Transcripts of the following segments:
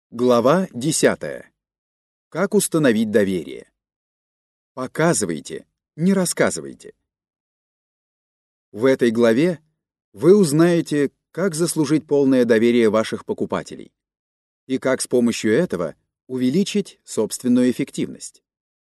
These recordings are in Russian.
Глава 10. Как установить доверие? Показывайте, не рассказывайте. В этой главе вы узнаете, как заслужить полное доверие ваших покупателей и как с помощью этого увеличить собственную эффективность.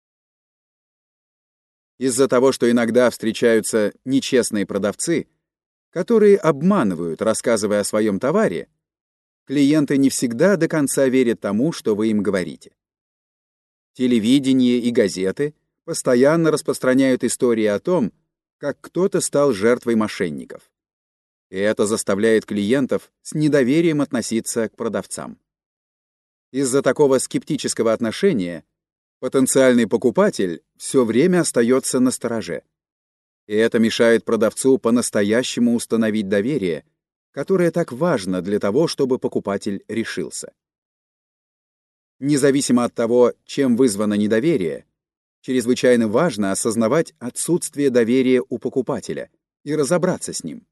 Из-за того, что иногда встречаются нечестные продавцы, которые обманывают, рассказывая о своем товаре, клиенты не всегда до конца верят тому, что вы им говорите. Телевидение и газеты постоянно распространяют истории о том, как кто-то стал жертвой мошенников. И это заставляет клиентов с недоверием относиться к продавцам. Из-за такого скептического отношения потенциальный покупатель все время остается настороже. И это мешает продавцу по-настоящему установить доверие, которое так важно для того, чтобы покупатель решился. Независимо от того, чем вызвано недоверие, чрезвычайно важно осознавать отсутствие доверия у покупателя и разобраться с ним.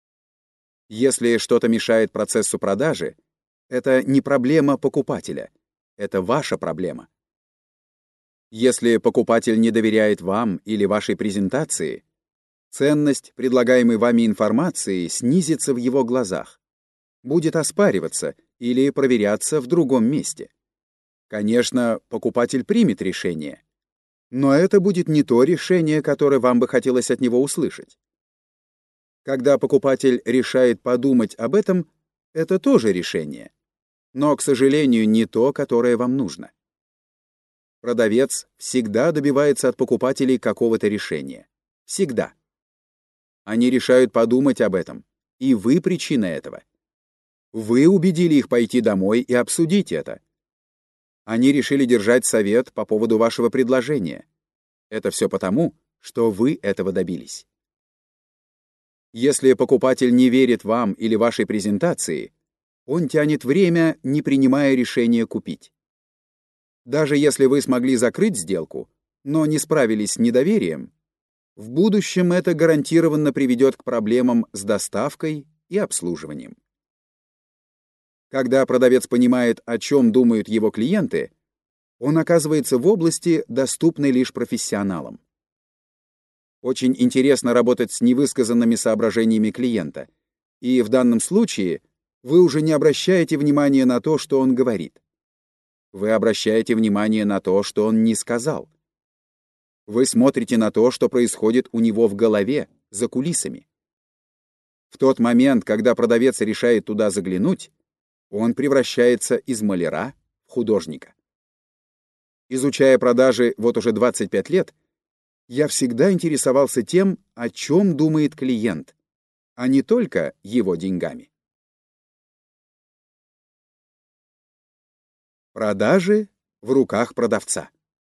Если что-то мешает процессу продажи, это не проблема покупателя, это ваша проблема. Если покупатель не доверяет вам или вашей презентации, ценность предлагаемой вами информации снизится в его глазах, будет оспариваться или проверяться в другом месте. Конечно, покупатель примет решение, но это будет не то решение, которое вам бы хотелось от него услышать. Когда покупатель решает подумать об этом, это тоже решение, но, к сожалению, не то, которое вам нужно. Продавец всегда добивается от покупателей какого-то решения. Всегда. Они решают подумать об этом, и вы причина этого. Вы убедили их пойти домой и обсудить это. Они решили держать совет по поводу вашего предложения. Это все потому, что вы этого добились. Если покупатель не верит вам или вашей презентации, он тянет время, не принимая решения купить. Даже если вы смогли закрыть сделку, но не справились с недоверием, в будущем это гарантированно приведет к проблемам с доставкой и обслуживанием. Когда продавец понимает, о чем думают его клиенты, он оказывается в области, доступной лишь профессионалам. Очень интересно работать с невысказанными соображениями клиента, и в данном случае вы уже не обращаете внимания на то, что он говорит. Вы обращаете внимание на то, что он не сказал. Вы смотрите на то, что происходит у него в голове, за кулисами. В тот момент, когда продавец решает туда заглянуть, он превращается из маляра в художника. Изучая продажи вот уже 25 лет, я всегда интересовался тем, о чем думает клиент, а не только его деньгами. Продажи в руках продавца.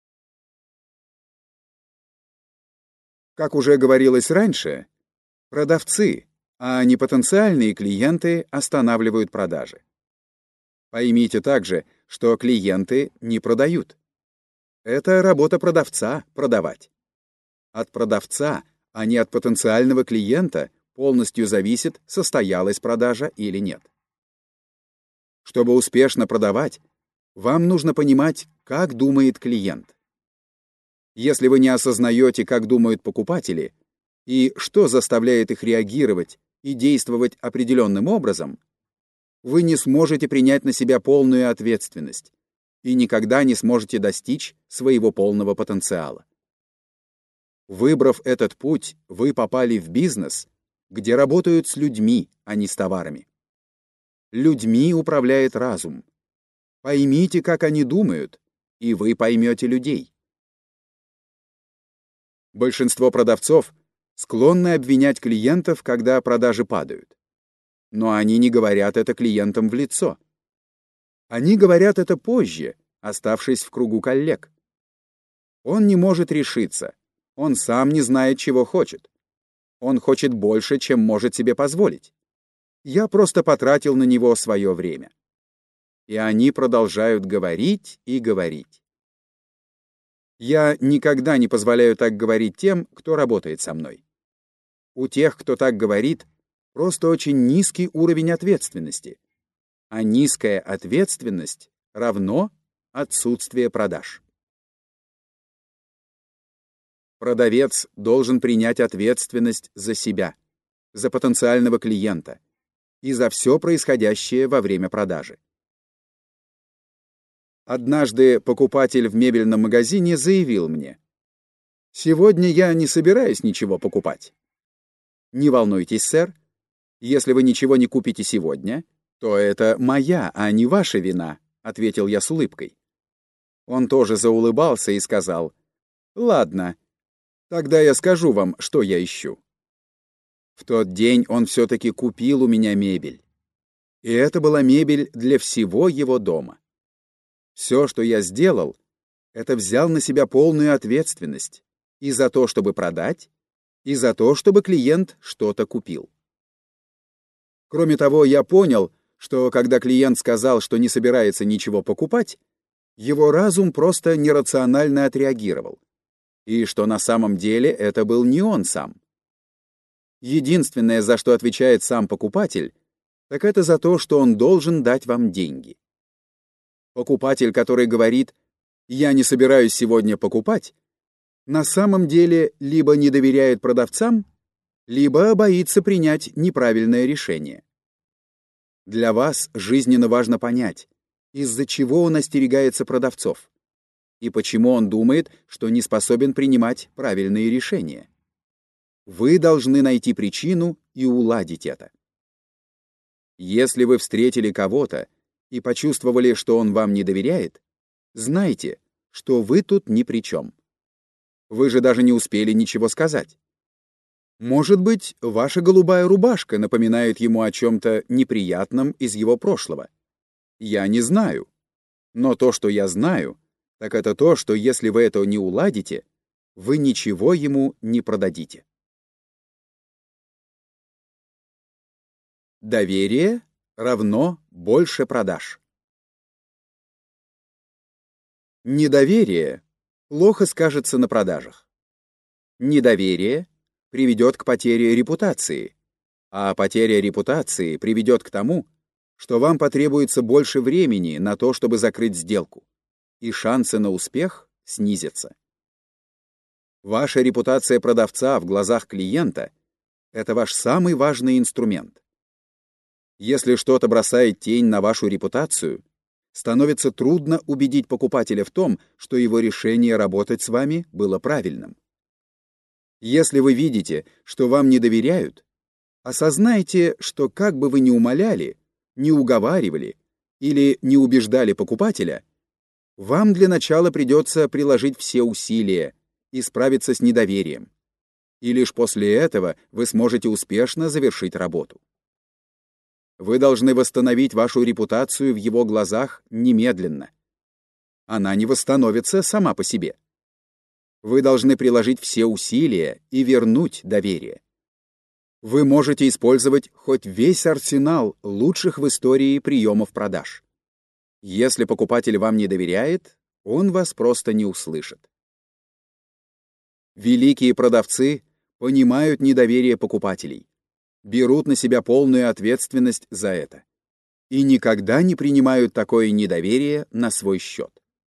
Как уже говорилось раньше, продавцы, а не потенциальные клиенты, останавливают продажи. Поймите также, что клиенты не продают. Это работа продавца — продавать. От продавца, а не от потенциального клиента, полностью зависит, состоялась продажа или нет. Чтобы успешно продавать, вам нужно понимать, как думает клиент. Если вы не осознаете, как думают покупатели, и что заставляет их реагировать и действовать определенным образом, вы не сможете принять на себя полную ответственность и никогда не сможете достичь своего полного потенциала. Выбрав этот путь, вы попали в бизнес, где работают с людьми, а не с товарами. Людьми управляет разум. Поймите, как они думают, и вы поймете людей. Большинство продавцов склонны обвинять клиентов, когда продажи падают. Но они не говорят это клиентам в лицо. Они говорят это позже, оставшись в кругу коллег. Он не может решиться. Он сам не знает, чего хочет. Он хочет больше, чем может себе позволить. Я просто потратил на него свое время. И они продолжают говорить и говорить. Я никогда не позволяю так говорить тем, кто работает со мной. У тех, кто так говорит, просто очень низкий уровень ответственности. А низкая ответственность равно отсутствие продаж. Продавец должен принять ответственность за себя, за потенциального клиента и за все происходящее во время продажи. Однажды покупатель в мебельном магазине заявил мне: «Сегодня я не собираюсь ничего покупать». «Не волнуйтесь, сэр, если вы ничего не купите сегодня, то это моя, а не ваша вина», — ответил я с улыбкой. Он тоже заулыбался и сказал: «Ладно, тогда я скажу вам, что я ищу». В тот день он все-таки купил у меня мебель. И это была мебель для всего его дома. Все, что я сделал, это взял на себя полную ответственность и за то, чтобы продать, и за то, чтобы клиент что-то купил. Кроме того, я понял, что когда клиент сказал, что не собирается ничего покупать, его разум просто нерационально отреагировал, и что на самом деле это был не он сам. Единственное, за что отвечает сам покупатель, так это за то, что он должен дать вам деньги. Покупатель, который говорит «я не собираюсь сегодня покупать», на самом деле либо не доверяет продавцам, либо боится принять неправильное решение. Для вас жизненно важно понять, из-за чего он остерегается продавцов и почему он думает, что не способен принимать правильные решения. Вы должны найти причину и уладить это. Если вы встретили кого-то и почувствовали, что он вам не доверяет, знайте, что вы тут ни при чем. Вы же даже не успели ничего сказать. Может быть, ваша голубая рубашка напоминает ему о чем-то неприятном из его прошлого. Я не знаю. Но то, что я знаю, так это то, что если вы это не уладите, вы ничего ему не продадите. Доверие равно больше продаж. Недоверие плохо скажется на продажах. Недоверие приведет к потере репутации, а потеря репутации приведет к тому, что вам потребуется больше времени на то, чтобы закрыть сделку, и шансы на успех снизятся. Ваша репутация продавца в глазах клиента – это ваш самый важный инструмент. Если что-то бросает тень на вашу репутацию, становится трудно убедить покупателя в том, что его решение работать с вами было правильным. Если вы видите, что вам не доверяют, осознайте, что как бы вы ни умоляли, не уговаривали или не убеждали покупателя, вам для начала придется приложить все усилия и справиться с недоверием. И лишь после этого вы сможете успешно завершить работу. Вы должны восстановить вашу репутацию в его глазах немедленно. Она не восстановится сама по себе. Вы должны приложить все усилия и вернуть доверие. Вы можете использовать хоть весь арсенал лучших в истории приемов продаж. Если покупатель вам не доверяет, он вас просто не услышит. Великие продавцы понимают недоверие покупателей, берут на себя полную ответственность за это и никогда не принимают такое недоверие на свой счет.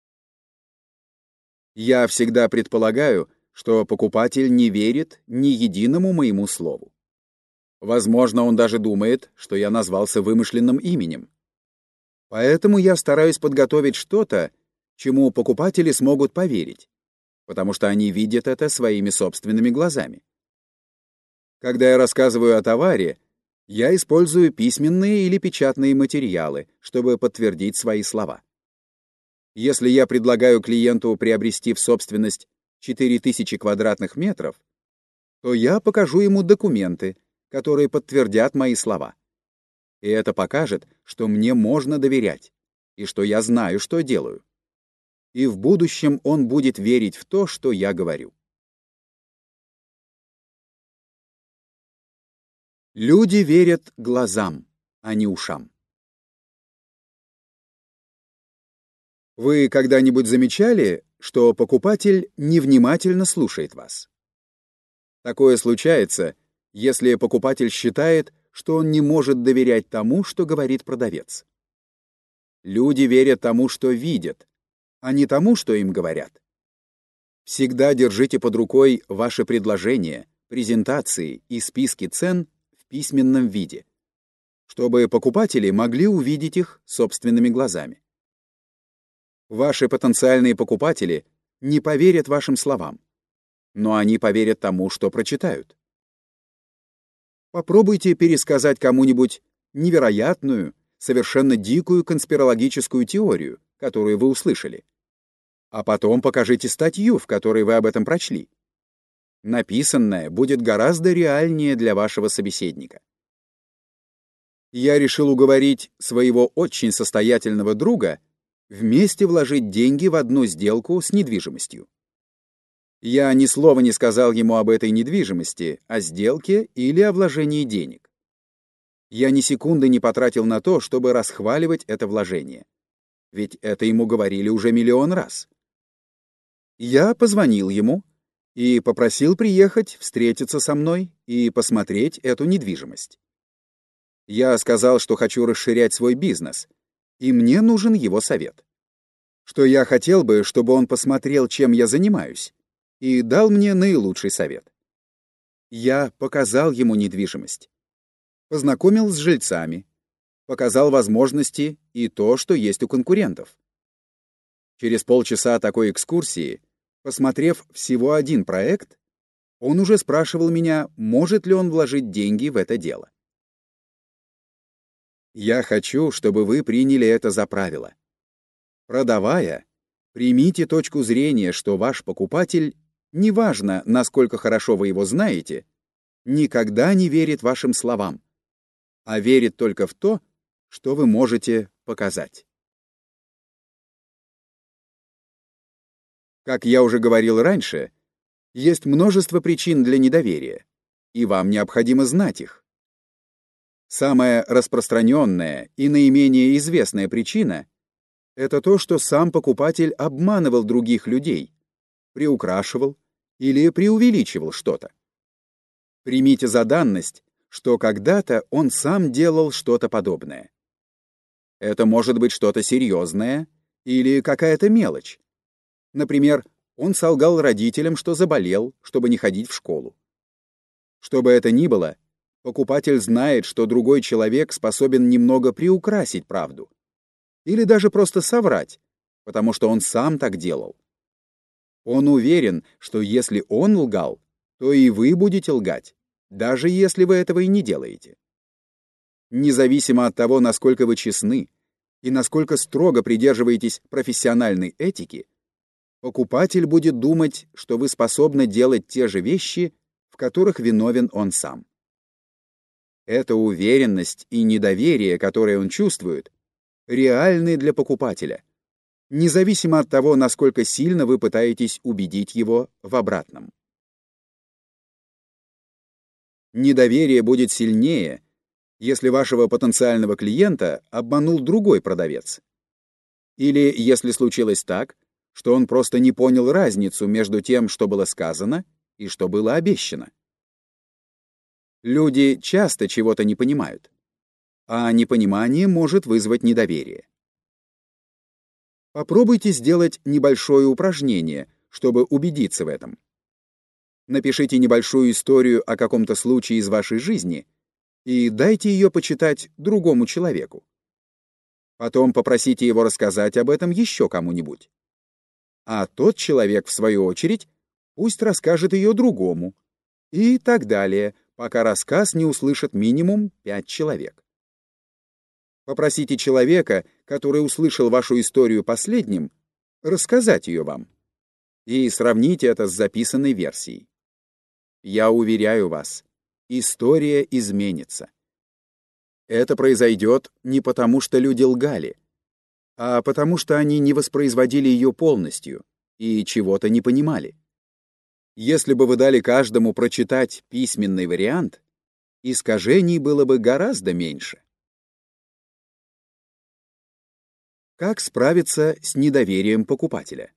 Я всегда предполагаю, что покупатель не верит ни единому моему слову. Возможно, он даже думает, что я назвался вымышленным именем. Поэтому я стараюсь подготовить что-то, чему покупатели смогут поверить, потому что они видят это своими собственными глазами. Когда я рассказываю о товаре, я использую письменные или печатные материалы, чтобы подтвердить свои слова. Если я предлагаю клиенту приобрести в собственность 4000 квадратных метров, то я покажу ему документы, которые подтвердят мои слова. И это покажет, что мне можно доверять, и что я знаю, что делаю. И в будущем он будет верить в то, что я говорю. Люди верят глазам, а не ушам. Вы когда-нибудь замечали, что покупатель невнимательно слушает вас? Такое случается, если покупатель считает, что он не может доверять тому, что говорит продавец. Люди верят тому, что видят, а не тому, что им говорят. Всегда держите под рукой ваши предложения, презентации и списки цен в письменном виде, чтобы покупатели могли увидеть их собственными глазами. Ваши потенциальные покупатели не поверят вашим словам, но они поверят тому, что прочитают. Попробуйте пересказать кому-нибудь невероятную, совершенно дикую конспирологическую теорию, которую вы услышали. А потом покажите статью, в которой вы об этом прочли. Написанное будет гораздо реальнее для вашего собеседника. Я решил уговорить своего очень состоятельного друга вместе вложить деньги в одну сделку с недвижимостью. Я ни слова не сказал ему об этой недвижимости, о сделке или о вложении денег. Я ни секунды не потратил на то, чтобы расхваливать это вложение. Ведь это ему говорили уже миллион раз. Я позвонил ему и попросил приехать, встретиться со мной и посмотреть эту недвижимость. Я сказал, что хочу расширять свой бизнес, и мне нужен его совет. Что я хотел бы, чтобы он посмотрел, чем я занимаюсь, и дал мне наилучший совет. Я показал ему недвижимость, познакомил с жильцами, показал возможности и то, что есть у конкурентов. Через полчаса такой экскурсии, посмотрев всего один проект, он уже спрашивал меня, может ли он вложить деньги в это дело. Я хочу, чтобы вы приняли это за правило. Продавая, примите точку зрения, что ваш покупатель, неважно, насколько хорошо вы его знаете, никогда не верит вашим словам, а верит только в то, что вы можете показать. Как я уже говорил раньше, есть множество причин для недоверия, и вам необходимо знать их. Самая распространенная и наименее известная причина — это то, что сам покупатель обманывал других людей, приукрашивал или преувеличивал что-то. Примите за данность, что когда-то он сам делал что-то подобное. Это может быть что-то серьезное или какая-то мелочь. Например, он солгал родителям, что заболел, чтобы не ходить в школу. Что бы это ни было, покупатель знает, что другой человек способен немного приукрасить правду. Или даже просто соврать, потому что он сам так делал. Он уверен, что если он лгал, то и вы будете лгать, даже если вы этого и не делаете. Независимо от того, насколько вы честны и насколько строго придерживаетесь профессиональной этики, покупатель будет думать, что вы способны делать те же вещи, в которых виновен он сам. Эта уверенность и недоверие, которое он чувствует, реальны для покупателя, независимо от того, насколько сильно вы пытаетесь убедить его в обратном. Недоверие будет сильнее, если вашего потенциального клиента обманул другой продавец. Или если случилось так, что он просто не понял разницу между тем, что было сказано, и что было обещано. Люди часто чего-то не понимают, а непонимание может вызвать недоверие. Попробуйте сделать небольшое упражнение, чтобы убедиться в этом. Напишите небольшую историю о каком-то случае из вашей жизни и дайте ее почитать другому человеку. Потом попросите его рассказать об этом еще кому-нибудь. А тот человек, в свою очередь, пусть расскажет ее другому. И так далее, пока рассказ не услышит минимум 5 человек. Попросите человека, который услышал вашу историю последним, рассказать ее вам. И сравните это с записанной версией. Я уверяю вас, история изменится. Это произойдет не потому, что люди лгали, а потому что они не воспроизводили ее полностью и чего-то не понимали. Если бы вы дали каждому прочитать письменный вариант, искажений было бы гораздо меньше. Как справиться с недоверием покупателя?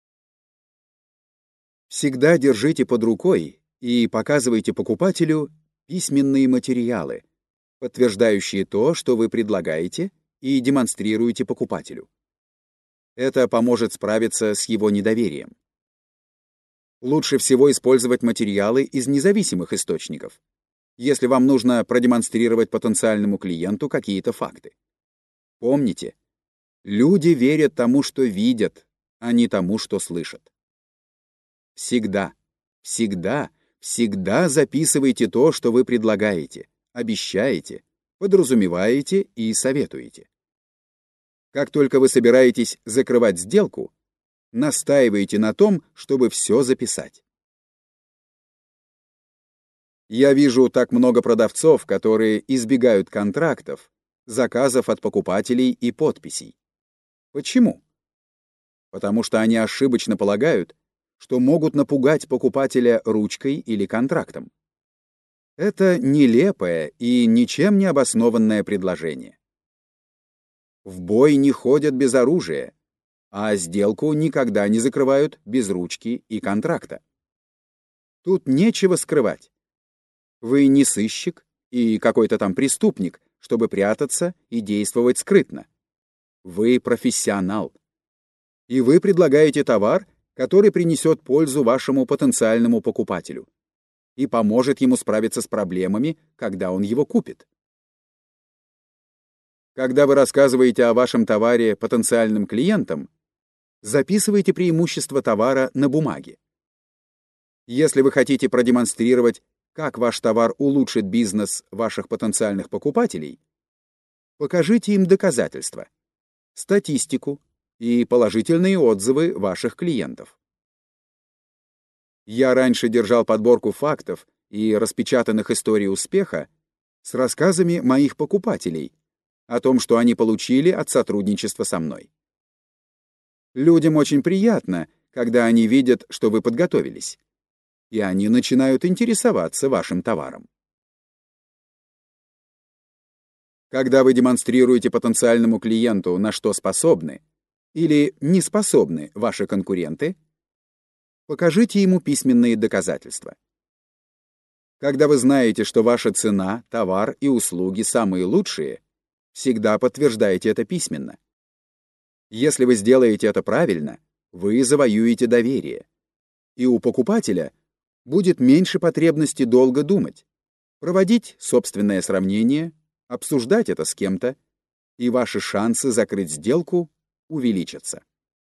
Всегда держите под рукой и показывайте покупателю письменные материалы, подтверждающие то, что вы предлагаете, и демонстрируете покупателю. Это поможет справиться с его недоверием. Лучше всего использовать материалы из независимых источников, если вам нужно продемонстрировать потенциальному клиенту какие-то факты. Помните, люди верят тому, что видят, а не тому, что слышат. Всегда, всегда, всегда записывайте то, что вы предлагаете, обещаете, подразумеваете и советуете. Как только вы собираетесь закрывать сделку, настаивайте на том, чтобы все записать. Я вижу так много продавцов, которые избегают контрактов, заказов от покупателей и подписей. Почему? Потому что они ошибочно полагают, что могут напугать покупателя ручкой или контрактом. Это нелепое и ничем не обоснованное предложение. В бой не ходят без оружия, а сделку никогда не закрывают без ручки и контракта. Тут нечего скрывать. Вы не сыщик и какой-то там преступник, чтобы прятаться и действовать скрытно. Вы профессионал. И вы предлагаете товар, который принесет пользу вашему потенциальному покупателю и поможет ему справиться с проблемами, когда он его купит. Когда вы рассказываете о вашем товаре потенциальным клиентам, записывайте преимущества товара на бумаге. Если вы хотите продемонстрировать, как ваш товар улучшит бизнес ваших потенциальных покупателей, покажите им доказательства, статистику и положительные отзывы ваших клиентов. Я раньше держал подборку фактов и распечатанных историй успеха с рассказами моих покупателей о том, что они получили от сотрудничества со мной. Людям очень приятно, когда они видят, что вы подготовились, и они начинают интересоваться вашим товаром. Когда вы демонстрируете потенциальному клиенту, на что способны или не способны ваши конкуренты, покажите ему письменные доказательства. Когда вы знаете, что ваша цена, товар и услуги самые лучшие, всегда подтверждайте это письменно. Если вы сделаете это правильно, вы завоюете доверие, и у покупателя будет меньше потребности долго думать, проводить собственное сравнение, обсуждать это с кем-то, и ваши шансы закрыть сделку увеличатся.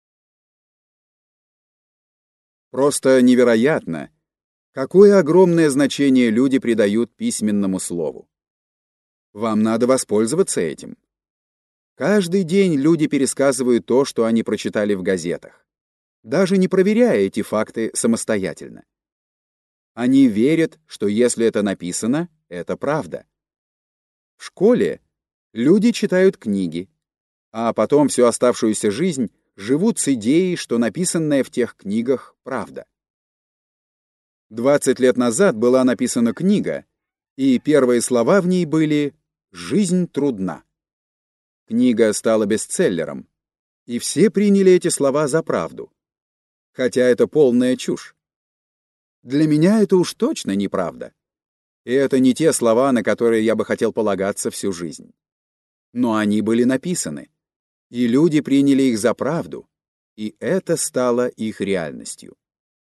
Просто невероятно, какое огромное значение люди придают письменному слову. Вам надо воспользоваться этим. Каждый день люди пересказывают то, что они прочитали в газетах, даже не проверяя эти факты самостоятельно. Они верят, что если это написано, это правда. В школе люди читают книги, а потом всю оставшуюся жизнь живут с идеей, что написанное в тех книгах правда. 20 лет назад была написана книга, и первые слова в ней были «Жизнь трудна». Книга стала бестселлером, и все приняли эти слова за правду, хотя это полная чушь. Для меня это уж точно неправда. И это не те слова, на которые я бы хотел полагаться всю жизнь. Но они были написаны, и люди приняли их за правду, и это стало их реальностью.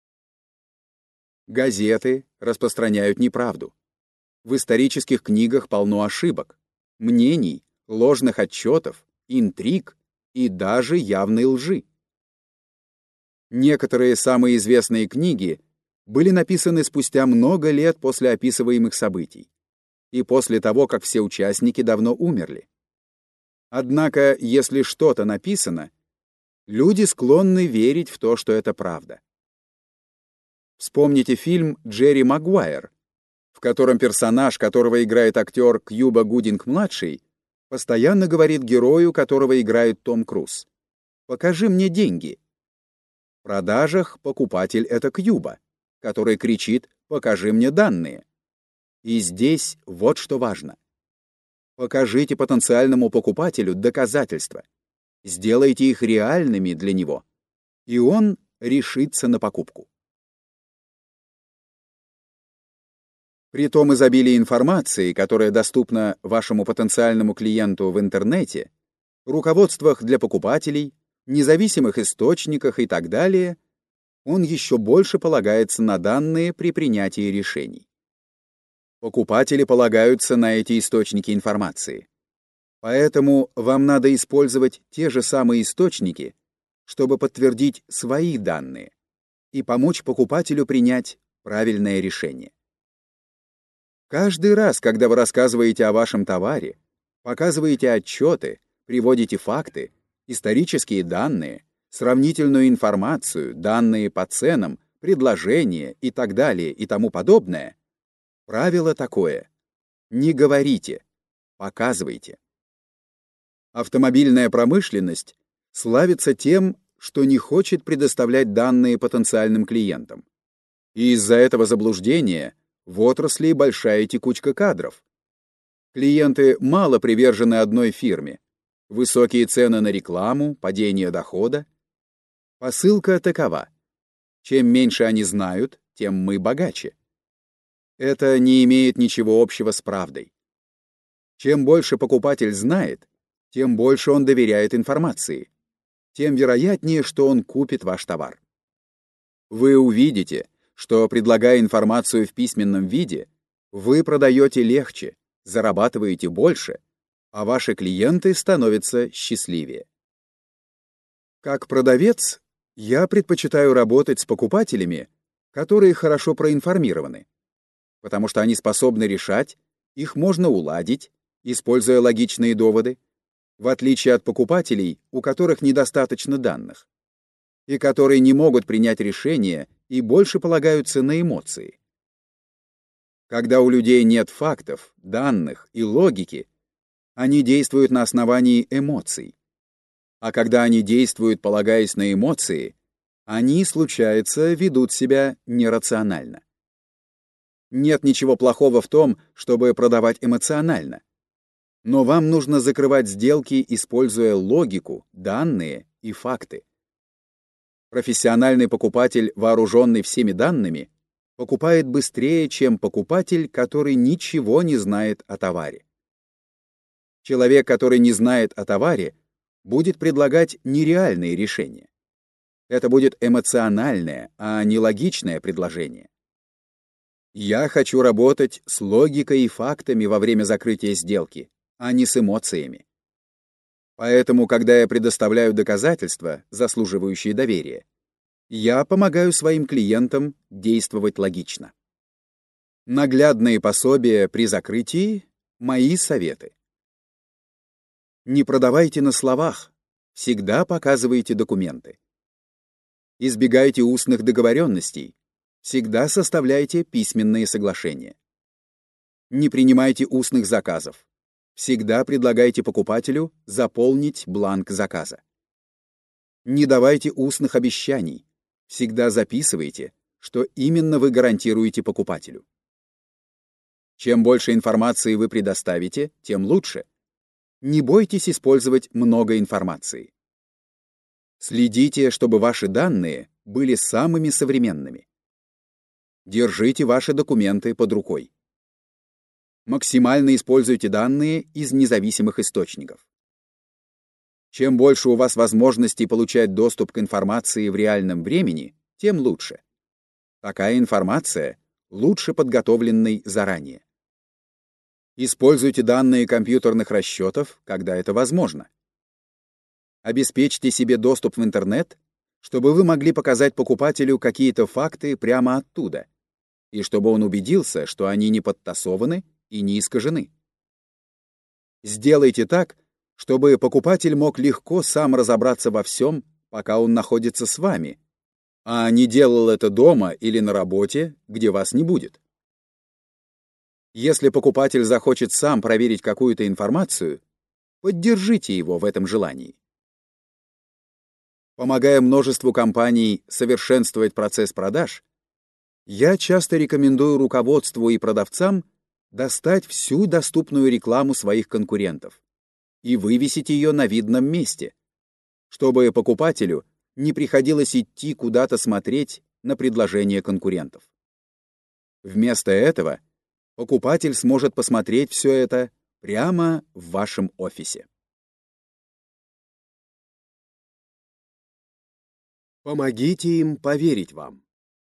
Газеты распространяют неправду. В исторических книгах полно ошибок, мнений, ложных отчетов, интриг и даже явной лжи. Некоторые самые известные книги были написаны спустя много лет после описываемых событий и после того, как все участники давно умерли. Однако, если что-то написано, люди склонны верить в то, что это правда. Вспомните фильм «Джерри Магуайр», в котором персонаж, которого играет актер Кьюба Гудинг-младший, постоянно говорит герою, которого играет Том Круз: «Покажи мне деньги». В продажах покупатель — это Кьюба, который кричит: «Покажи мне данные». И здесь вот что важно. Покажите потенциальному покупателю доказательства, сделайте их реальными для него, и он решится на покупку. При том изобилии информации, которая доступна вашему потенциальному клиенту в интернете, руководствах для покупателей, независимых источниках и так далее, он еще больше полагается на данные при принятии решений. Покупатели полагаются на эти источники информации. Поэтому вам надо использовать те же самые источники, чтобы подтвердить свои данные и помочь покупателю принять правильное решение. Каждый раз, когда вы рассказываете о вашем товаре, показываете отчеты, приводите факты, исторические данные, сравнительную информацию, данные по ценам, предложения и так далее и тому подобное, правило такое: не говорите, показывайте. Автомобильная промышленность славится тем, что не хочет предоставлять данные потенциальным клиентам. И из-за этого заблуждения в отрасли большая текучка кадров. Клиенты мало привержены одной фирме. Высокие цены на рекламу, падение дохода. Посылка такова: чем меньше они знают, тем мы богаче. Это не имеет ничего общего с правдой. Чем больше покупатель знает, тем больше он доверяет информации, тем вероятнее, что он купит ваш товар. Вы увидите, что, предлагая информацию в письменном виде, вы продаете легче, зарабатываете больше, а ваши клиенты становятся счастливее. Как продавец, я предпочитаю работать с покупателями, которые хорошо проинформированы, потому что они способны решать, их можно уладить, используя логичные доводы, в отличие от покупателей, у которых недостаточно данных, и которые не могут принять решение и больше полагаются на эмоции. Когда у людей нет фактов, данных и логики, они действуют на основании эмоций. А когда они действуют, полагаясь на эмоции, они, случается, ведут себя нерационально. Нет ничего плохого в том, чтобы продавать эмоционально. Но вам нужно закрывать сделки, используя логику, данные и факты. Профессиональный покупатель, вооруженный всеми данными, покупает быстрее, чем покупатель, который ничего не знает о товаре. Человек, который не знает о товаре, будет предлагать нереальные решения. Это будет эмоциональное, а не логичное предложение. Я хочу работать с логикой и фактами во время закрытия сделки, а не с эмоциями. Поэтому, когда я предоставляю доказательства, заслуживающие доверия, я помогаю своим клиентам действовать логично. Наглядные пособия при закрытии — мои советы. Не продавайте на словах, всегда показывайте документы. Избегайте устных договоренностей, всегда составляйте письменные соглашения. Не принимайте устных заказов. Всегда предлагайте покупателю заполнить бланк заказа. Не давайте устных обещаний. Всегда записывайте, что именно вы гарантируете покупателю. Чем больше информации вы предоставите, тем лучше. Не бойтесь использовать много информации. Следите, чтобы ваши данные были самыми современными. Держите ваши документы под рукой. Максимально используйте данные из независимых источников. Чем больше у вас возможностей получать доступ к информации в реальном времени, тем лучше. Такая информация лучше подготовленной заранее. Используйте данные компьютерных расчетов, когда это возможно. Обеспечьте себе доступ в интернет, чтобы вы могли показать покупателю какие-то факты прямо оттуда, и чтобы он убедился, что они не подтасованы и не искажены. Сделайте так, чтобы покупатель мог легко сам разобраться во всем, пока он находится с вами, а не делал это дома или на работе, где вас не будет. Если покупатель захочет сам проверить какую-то информацию, поддержите его в этом желании. Помогая множеству компаний совершенствовать процесс продаж, я часто рекомендую руководству и продавцам достать всю доступную рекламу своих конкурентов и вывесить ее на видном месте, чтобы покупателю не приходилось идти куда-то смотреть на предложения конкурентов. Вместо этого покупатель сможет посмотреть все это прямо в вашем офисе. Помогите им поверить вам.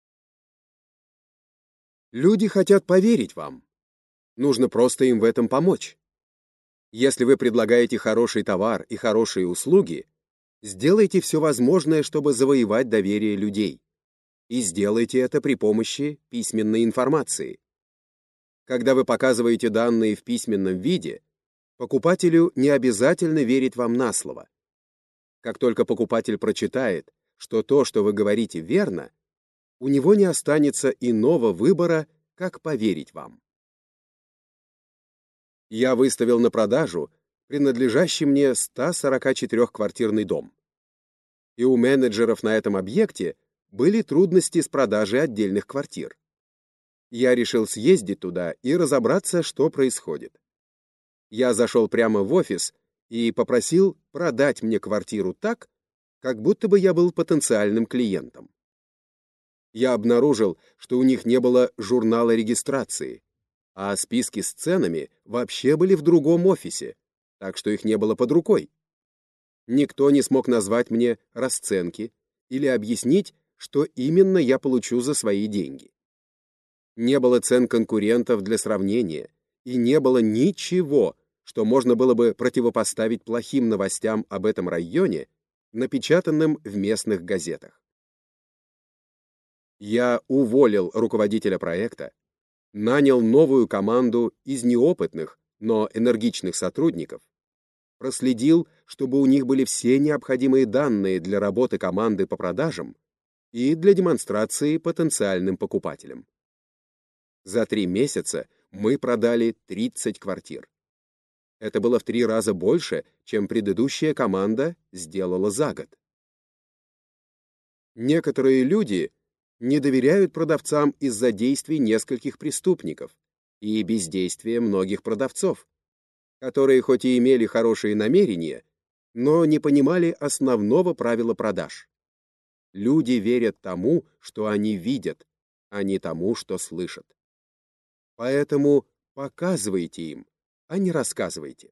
Люди хотят поверить вам. Нужно просто им в этом помочь. Если вы предлагаете хороший товар и хорошие услуги, сделайте все возможное, чтобы завоевать доверие людей. И сделайте это при помощи письменной информации. Когда вы показываете данные в письменном виде, покупателю не обязательно верить вам на слово. Как только покупатель прочитает, что то, что вы говорите, верно, у него не останется иного выбора, как поверить вам. Я выставил на продажу принадлежащий мне 144-квартирный дом. И у менеджеров на этом объекте были трудности с продажей отдельных квартир. Я решил съездить туда и разобраться, что происходит. Я зашел прямо в офис и попросил продать мне квартиру так, как будто бы я был потенциальным клиентом. Я обнаружил, что у них не было журнала регистрации, а списки с ценами вообще были в другом офисе, так что их не было под рукой. Никто не смог назвать мне расценки или объяснить, что именно я получу за свои деньги. Не было цен конкурентов для сравнения, и не было ничего, что можно было бы противопоставить плохим новостям об этом районе, напечатанным в местных газетах. Я уволил руководителя проекта, нанял новую команду из неопытных, но энергичных сотрудников, проследил, чтобы у них были все необходимые данные для работы команды по продажам и для демонстрации потенциальным покупателям. За 3 месяца мы продали 30 квартир. Это было в 3 раза больше, чем предыдущая команда сделала за год. Некоторые люди не доверяют продавцам из-за действий нескольких преступников и бездействия многих продавцов, которые хоть и имели хорошие намерения, но не понимали основного правила продаж. Люди верят тому, что они видят, а не тому, что слышат. Поэтому показывайте им, а не рассказывайте.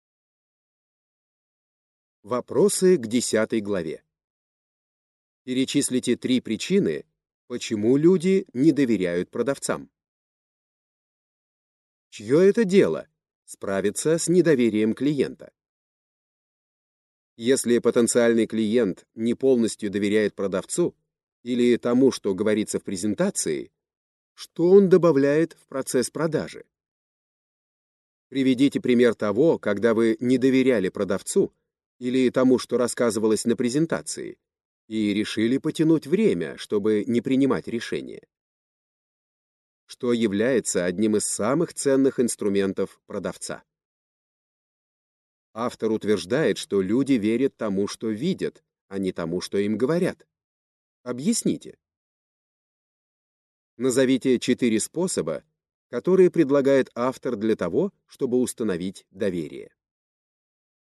Вопросы к 10 главе. Перечислите 3 причины, почему люди не доверяют продавцам. Чье это дело справиться с недоверием клиента? Если потенциальный клиент не полностью доверяет продавцу или тому, что говорится в презентации, что он добавляет в процесс продажи? Приведите пример того, когда вы не доверяли продавцу или тому, что рассказывалось на презентации, и решили потянуть время, чтобы не принимать решения. Что является одним из самых ценных инструментов продавца? Автор утверждает, что люди верят тому, что видят, а не тому, что им говорят. Объясните. Назовите 4 способа, которые предлагает автор для того, чтобы установить доверие.